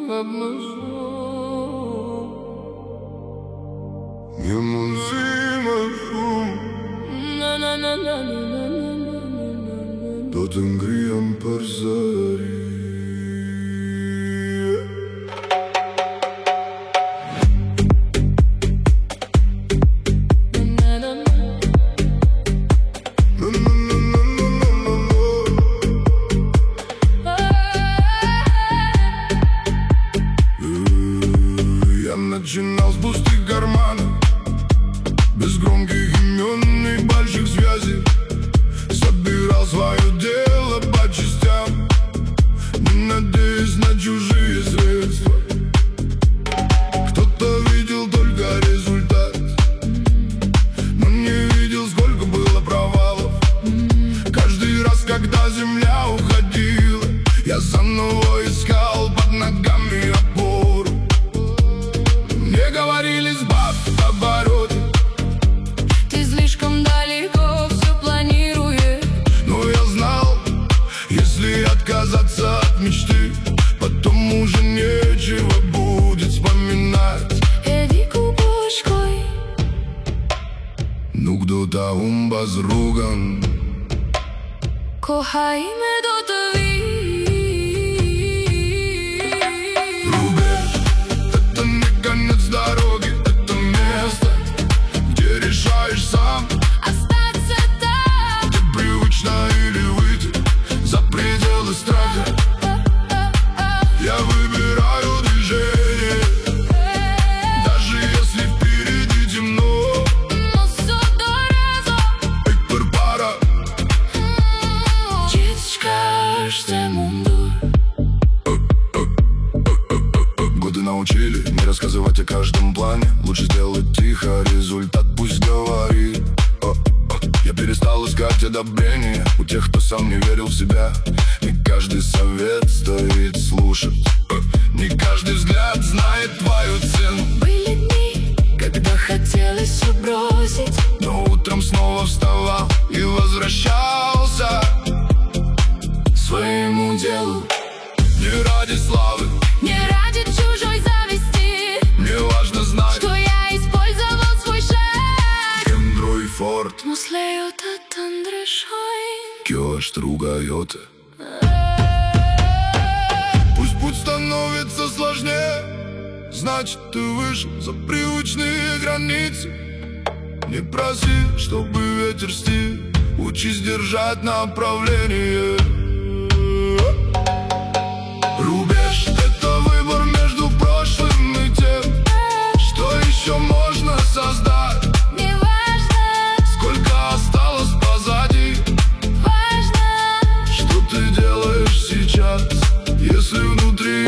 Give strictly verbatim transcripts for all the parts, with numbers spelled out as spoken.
hap më shumë. Një mundësi më shumë. Na na na na na na na na na. Do të ngrihem përsëri. Начинал с пустых карманов, без громких имен и больших связей. Собирал свое дело по частям, не надеясь на чужие средства. Кто-то видел только результат, но не видел, сколько было провалов. Каждый раз, когда земля уходила, я заново искал под ногами опору. Мне говорили, сбавь обороты, ты слишком далеко все планируешь. Но я знал, если отказаться от мечты, потом уже нечего будет вспоминать. Иди кубочкой. Ну кто-то умба зруган. Кохайме до твои. Дороги — это место, где решаешь сам остаться там, где привычно или выйти за пределы страха. Я выбираю движение, даже если впереди темно. Но все дорого. Эй, пара. Чисточка, жди мунду. Годы научили не рассказывать о каждом плане. Лучше сделать тихо, результат пусть говорит. О, о. Я перестал искать одобрение у тех, кто сам не верил в себя. Не каждый совет стоит слушать, о. Не каждый взгляд знает твою цену. Были дни, когда хотелось все бросить, но утром снова вставал и возвращался к своему делу. Не ради славы, не ради чужой зависти. мне важно знать, что я использовал свой шаг. Кендрой форт, Муслеота тандрешайн. Кёш тругайота. Пусть путь становится сложнее, значит ты вышел за привычные границы. Не проси, чтобы ветер стих, учись держать направление. Рубеж — это выбор между прошлым и тем, что еще можно создать. Не важно, сколько осталось позади, важно, что ты делаешь сейчас. Если внутри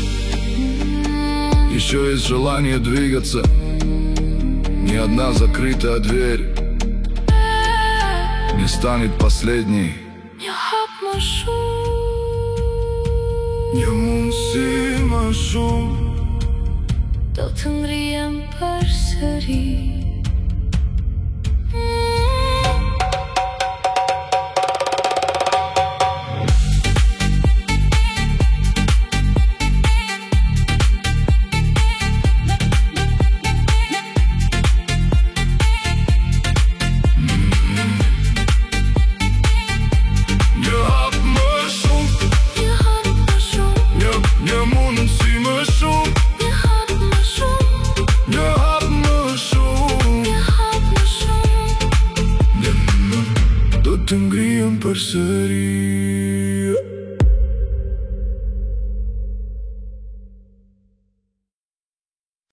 еще есть желание двигаться, ни одна закрытая дверь не станет последней. я хап машу. Një mundësi më shumë. Do të ngrihem përsëri. Të ngrihem përsëri.